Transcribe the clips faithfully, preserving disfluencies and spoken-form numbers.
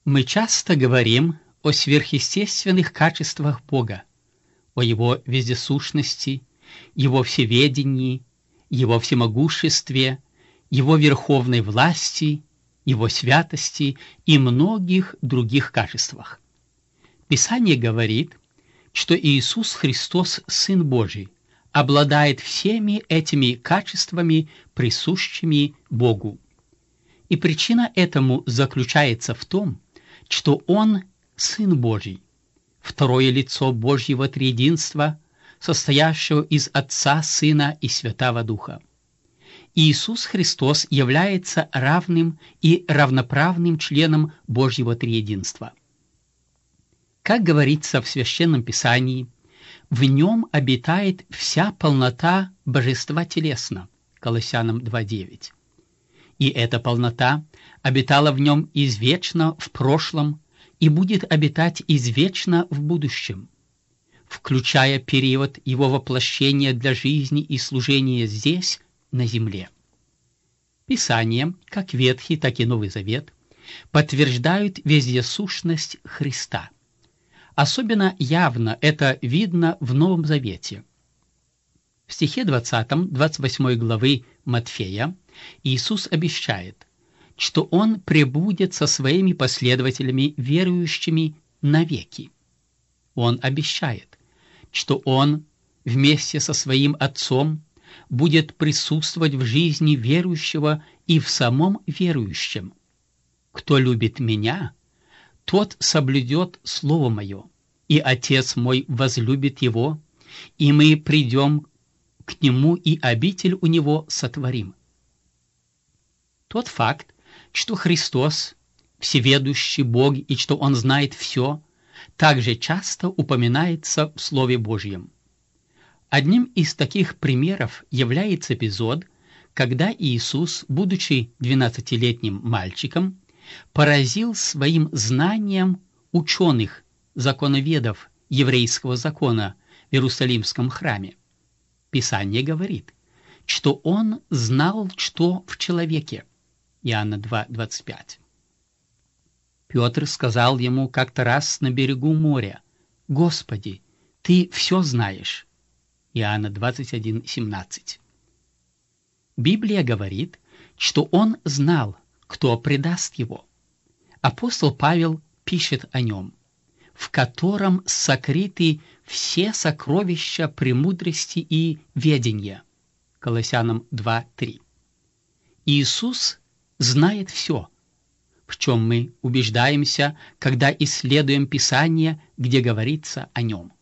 Мы часто говорим о сверхъестественных качествах Бога, о Его вездесущности, Его всеведении, Его всемогуществе, Его верховной власти, Его святости и многих других качествах. Писание говорит, что Иисус Христос, Сын Божий, обладает всеми этими качествами, присущими Богу. И причина этому заключается в том, что Он Сын Божий, второе лицо Божьего триединства, состоящего из Отца, Сына и Святаго Духа. Иисус Христос является равным и равноправным членом Божьего триединства. Как говорится в Священном Писании, в Нем обитает вся полнота Божества телесно, Колоссянам два девять. И эта полнота обитала в Нем извечно в прошлом и будет обитать извечно в будущем, включая период Его воплощения для жизни и служения здесь, на земле. Писание, как Ветхий, так и Новый Завет, подтверждают вездесущность Христа. Особенно явно это видно в Новом Завете. В стихе двадцатом, двадцать восьмой главы Матфея Иисус обещает, что Он пребудет со Своими последователями, верующими навеки. Он обещает, что Он вместе со Своим Отцом будет присутствовать в жизни верующего и в самом верующем. «Кто любит Меня, тот соблюдет Слово Мое, и Отец Мой возлюбит Его, и мы придем к Нему и обитель у Него сотворим». Тот факт, что Христос – всеведущий Бог и что Он знает все, также часто упоминается в Слове Божьем. Одним из таких примеров является эпизод, когда Иисус, будучи двенадцатилетним мальчиком, поразил своим знанием ученых, законоведов еврейского закона в Иерусалимском храме. Писание говорит, что он знал, что в человеке. Иоанна два двадцать пять. Петр сказал ему как-то раз на берегу моря: «Господи, Ты все знаешь». Иоанна двадцать один семнадцать. Библия говорит, что он знал, кто предаст его. Апостол Павел пишет о нем: «В котором сокрыты все сокровища премудрости и ведения». Колоссянам два три. Иисус знает все, в чем мы убеждаемся, когда исследуем Писание, где говорится о Нем.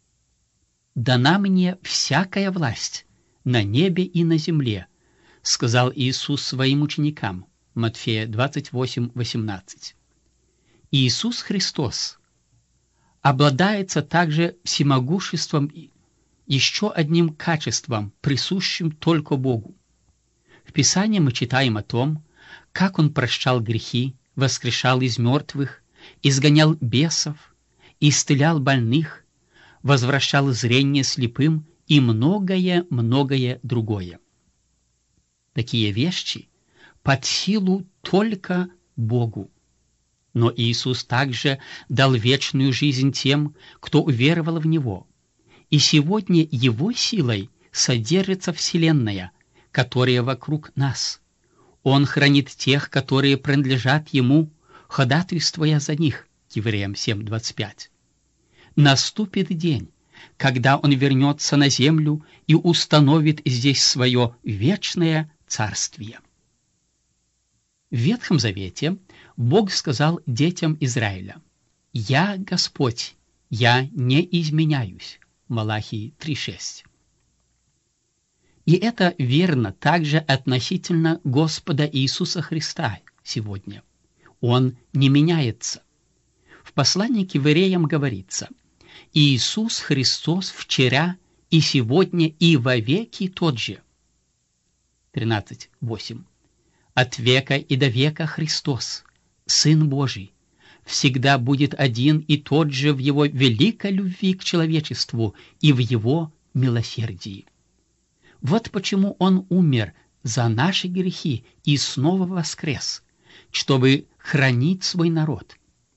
«Дана мне всякая власть на небе и на земле», сказал Иисус своим ученикам, Матфея двадцать восемь восемнадцать. Иисус Христос обладается также всемогуществом, еще одним качеством, присущим только Богу. В Писании мы читаем о том, как Он прощал грехи, воскрешал из мертвых, изгонял бесов, исцелял больных, возвращал зрение слепым и многое-многое другое. Такие вещи под силу только Богу. Но Иисус также дал вечную жизнь тем, кто уверовал в Него. И сегодня Его силой содержится Вселенная, которая вокруг нас. Он хранит тех, которые принадлежат Ему, ходатайствуя за них. Евреям семь двадцать пять. Наступит день, когда Он вернется на землю и установит здесь свое вечное царствие. В Ветхом Завете Бог сказал детям Израиля: «Я Господь, я не изменяюсь». Малахии три шесть. И это верно также относительно Господа Иисуса Христа сегодня. Он не меняется. В послании к евреям говорится: «Иисус Христос вчера и сегодня и вовеки тот же». тринадцать восемь. «От века и до века Христос, Сын Божий, всегда будет один и тот же в Его великой любви к человечеству и в Его милосердии». Вот почему Он умер за наши грехи и снова воскрес, чтобы хранить свой народ.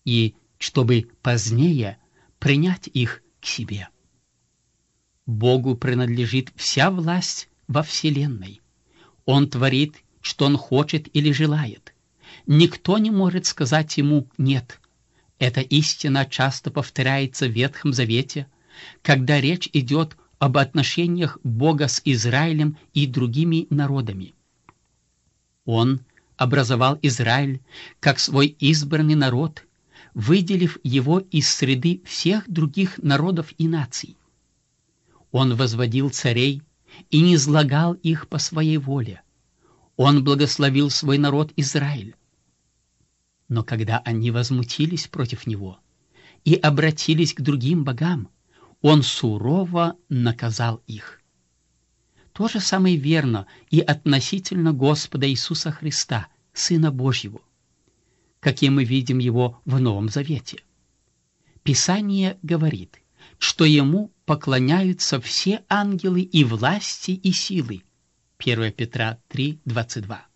и чтобы позднее принять их к себе. Богу принадлежит вся власть во вселенной. Он творит, что Он хочет или желает. Никто не может сказать Ему «нет». Эта истина часто повторяется в Ветхом Завете, когда речь идет об отношениях Бога с Израилем и другими народами. Он образовал Израиль как свой избранный народ, выделив его из среды всех других народов и наций. Он возводил царей и низлагал их по своей воле. Он благословил свой народ Израиль. Но когда они возмутились против него и обратились к другим богам, он сурово наказал их. То же самое верно и относительно Господа Иисуса Христа, Сына Божьего, каким мы видим Его в Новом Завете. Писание говорит, что Ему поклоняются все ангелы и власти и силы. первое Петра три, двадцать два.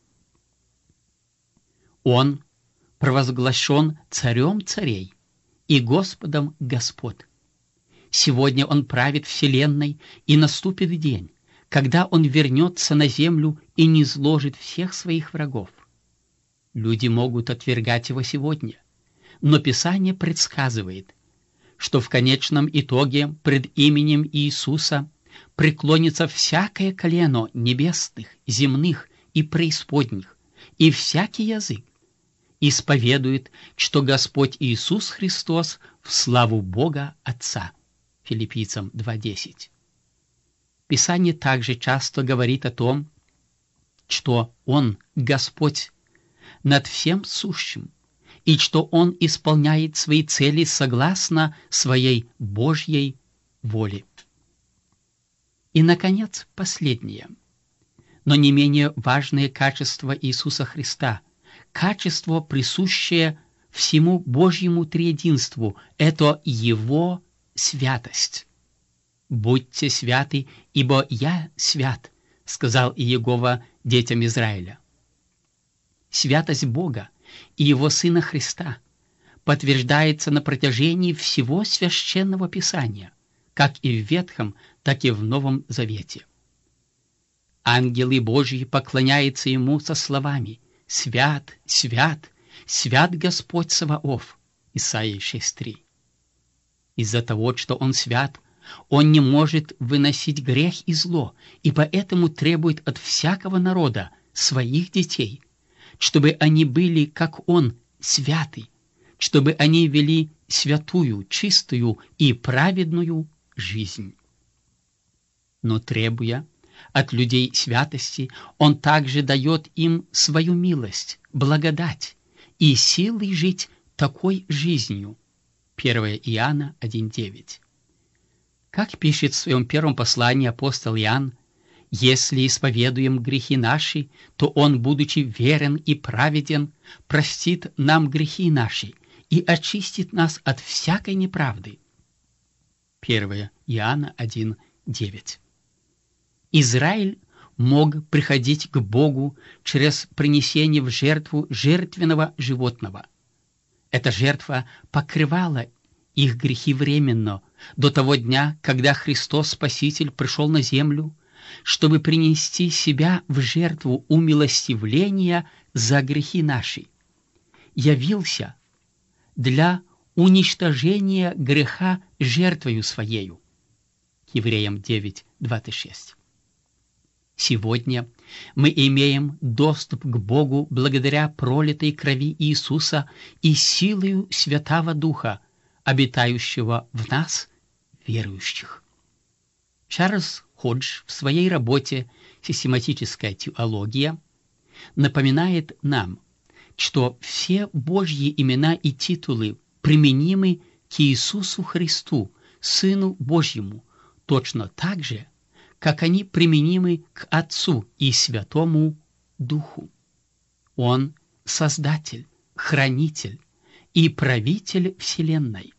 Он провозглашен царем царей и Господом господ. Сегодня Он правит вселенной, и наступит день, когда Он вернется на землю и низложит всех своих врагов. Люди могут отвергать Его сегодня, но Писание предсказывает, что в конечном итоге пред именем Иисуса преклонится всякое колено небесных, земных и преисподних, и всякий язык исповедует, что Господь Иисус Христос в славу Бога Отца. Филиппийцам два десять. Писание также часто говорит о том, что Он Господь над всем сущим, и что Он исполняет свои цели согласно своей Божьей воле. И, наконец, последнее, но не менее важное качество Иисуса Христа, качество, присущее всему Божьему триединству, это Его святость. «Будьте святы, ибо Я свят», — сказал Иегова детям Израиля. Святость Бога и Его Сына Христа подтверждается на протяжении всего Священного Писания, как и в Ветхом, так и в Новом Завете. Ангелы Божьи поклоняются Ему со словами «Свят, свят, свят Господь Саваоф» Исайя шесть три. Из-за того, что Он свят, Он не может выносить грех и зло, и поэтому требует от всякого народа, своих детей, чтобы они были, как Он, святы, чтобы они вели святую, чистую и праведную жизнь. Но требуя от людей святости, Он также дает им свою милость, благодать и силы жить такой жизнью. первое Иоанна один девять. Как пишет в своем первом послании апостол Иоанн, «Если исповедуем грехи наши, то Он, будучи верен и праведен, простит нам грехи наши и очистит нас от всякой неправды». первое Иоанна один девять. Израиль мог приходить к Богу через принесение в жертву жертвенного животного. Эта жертва покрывала их грехи временно, до того дня, когда Христос Спаситель пришел на землю, чтобы принести себя в жертву умилостивления за грехи наши. Явился для уничтожения греха жертвою Своею. Евреям девять двадцать шесть. Сегодня мы имеем доступ к Богу благодаря пролитой крови Иисуса и силою Святого Духа, обитающего в нас, верующих. Чарльз Ходж в своей работе «Систематическая теология» напоминает нам, что все Божьи имена и титулы применимы к Иисусу Христу, Сыну Божьему, точно так же, как они применимы к Отцу и Святому Духу. Он – Создатель, Хранитель и Правитель Вселенной.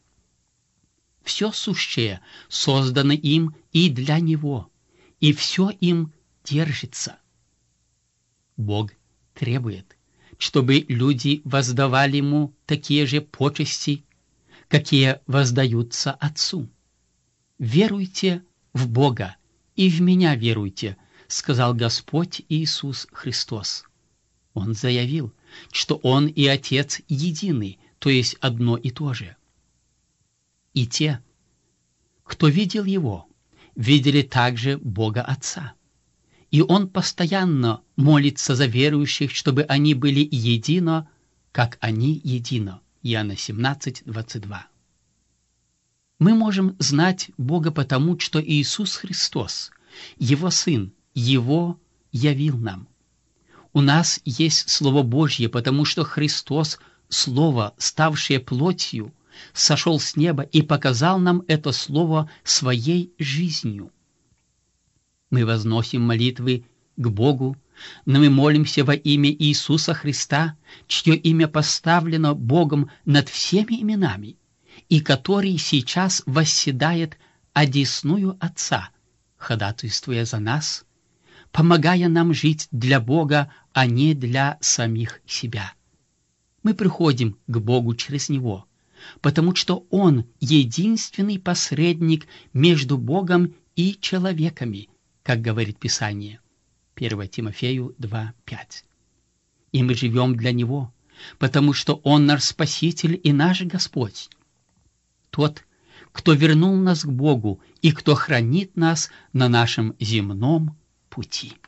Все сущее создано им и для Него, и все им держится. Бог требует, чтобы люди воздавали ему такие же почести, какие воздаются Отцу. «Веруйте в Бога и в Меня веруйте», — сказал Господь Иисус Христос. Он заявил, что Он и Отец едины, то есть одно и то же. И те, кто видел Его, видели также Бога Отца. И Он постоянно молится за верующих, чтобы они были едино, как они едино. Иоанна семнадцать, двадцать два. Мы можем знать Бога потому, что Иисус Христос, Его Сын, Его явил нам. У нас есть Слово Божье, потому что Христос, Слово, ставшее плотью, сошел с неба и показал нам это Слово своей жизнью. Мы возносим молитвы к Богу, но мы молимся во имя Иисуса Христа, чье имя поставлено Богом над всеми именами, и который сейчас восседает одесную Отца, ходатайствуя за нас, помогая нам жить для Бога, а не для самих себя. Мы приходим к Богу через Него, потому что Он единственный посредник между Богом и человеками, как говорит Писание. первое Тимофею два, пять. И мы живем для Него, потому что Он наш Спаситель и наш Господь. Тот, кто вернул нас к Богу и кто хранит нас на нашем земном пути.